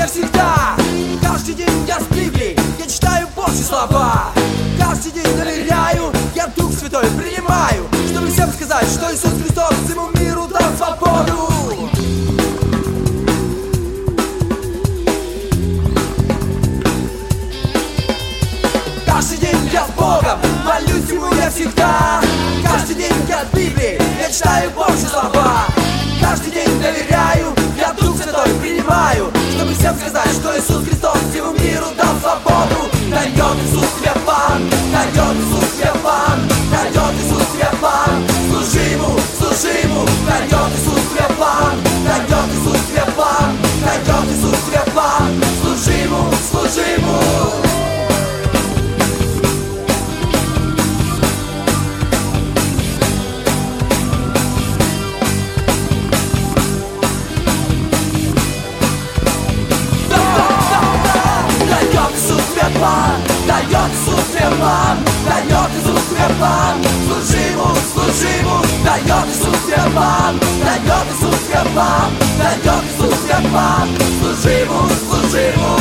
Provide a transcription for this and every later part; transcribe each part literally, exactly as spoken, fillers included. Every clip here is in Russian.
всегда. Каждый день я с Библией, я читаю Божьи слова. Каждый день доверяю, я Дух Святой принимаю, чтобы всем сказать, что Иисус Христос всему миру дал свободу. Каждый день я с Богом, молюсь Ему я всегда. Каждый день я с Библией, я читаю Божьи слова. Каждый день доверяю, я Дух Святой принимаю, чтобы всем сказать, что Иисус Христос всему миру дал свободу. Дает Иисус тебе план, дает Иисус тебе план, дает Иисус тебе план. Служи Ему, служи Ему, дает Иисус тебе план, дает Иисус тебе план, дает Иисус тебе план. Служи Ему, служи Ему. Дает Иисус тебе план, дает Иисус тебе план. Служи Ему, служи Ему, дает Иисус тебе план, дает Иисус тебе план, дает Иисус тебе план. Служи Ему, служи Ему.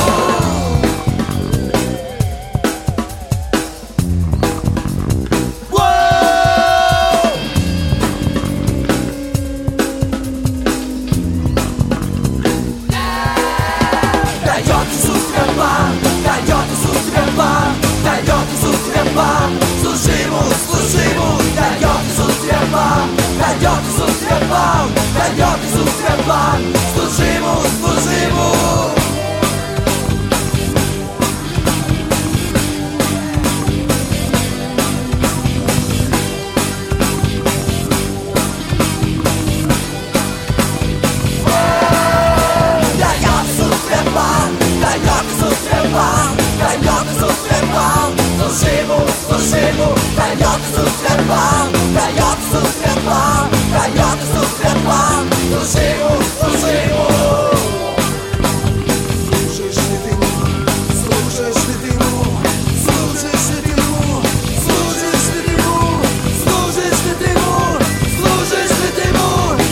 Дает Иисус тебе план, дает Иисус тебе план, дает Иисус тебе план. Служи Ему, служи Ему, дает Иисус тебе план, дает Иисус тебе план, дает Иисус тебе план. Служи Ему, служи Ему. Дает Иисус тебе план, дает Иисус тебе план. Служи Ему, служи Ему, дает Иисус тебе план, дает Иисус тебе план, дает Иисус тебе план. Служи Ему, служи Ему. Служишь ли ты Ему, служишь ли ты Ему, служишь ли ты Ему, служишь ли ты Ему, служишь ли ты Ему, служишь ли ты Ему.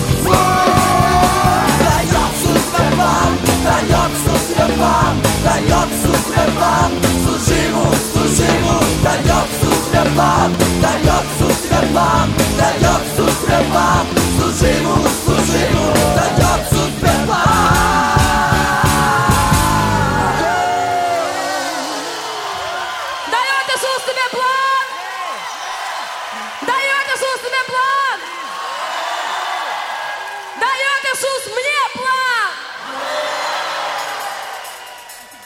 Дает Иисус тебе план, дает Иисус тебе план, дает Иисус тебе план. Служи Ему, служи Ему, дает Иисус тебе план, дает Иисус тебе план, дает Иисус тебе план. Служи Ему, служи Ему, дает Иисус тебе план. Дает Иисус тебе план.